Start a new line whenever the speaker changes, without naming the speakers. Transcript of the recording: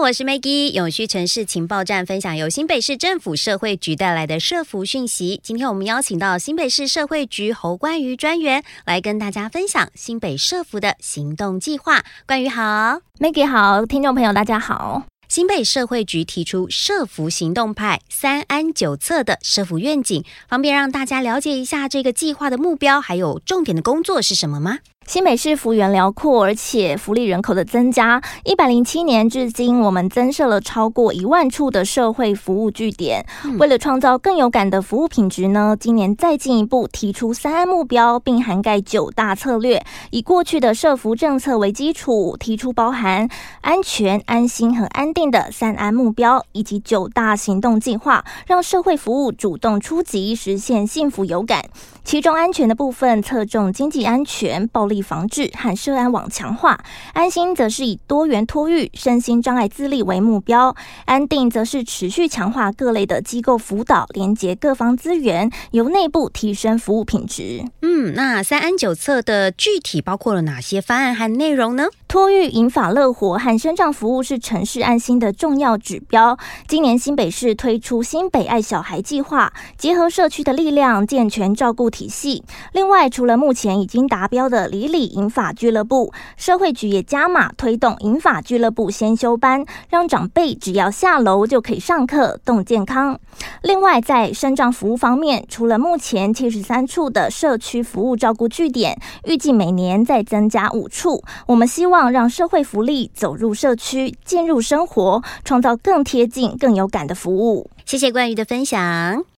我是 Maggie， 永续城市情报站分享由新北市政府社会局带来的社福讯息。今天我们邀请到新北市社会局侯冠瑜专员来跟大家分享新北社福的行动计划。冠瑜好。
Maggie 好，听众朋友大家好。
新北社会局提出社福行动派3安9策的社福愿景，方便让大家了解一下这个计划的目标还有重点的工作是什么吗？
新北市幅员辽阔，而且福利人口的增加，107年至今，我们增设了超过1万处的社会服务据点。为了创造更有感的服务品质呢，今年再进一步提出3安目标，并涵盖9大策略，以过去的社福政策为基础，提出包含安全、安心和安定的3安目标，以及9大行动计划，让社会服务主动出击，实现幸福有感。其中安全的部分侧重经济安全、暴力防治和社安网强化，安心则是以多元托育、身心障碍自立为目标，安定则是持续强化各类的机构辅导，连结各方资源，由内部提升服务品质。
那3安9策的具体包括了哪些方案和内容呢？
托育、银发乐活和身障服务是城市安心的重要指标。今年新北市推出新北爱小孩计划，结合社区的力量，健全照顾体系。另外，除了目前已经达标的里里银发俱乐部，社会局也加码推动银发俱乐部先修班，让长辈只要下楼就可以上课，动健康。另外，在身障服务方面，除了目前73处的社区服务照顾据点，预计每年再增加5处。我们希望让社会福利走入社区，进入生活，创造更贴近、更有感的服务。
谢谢冠瑜的分享。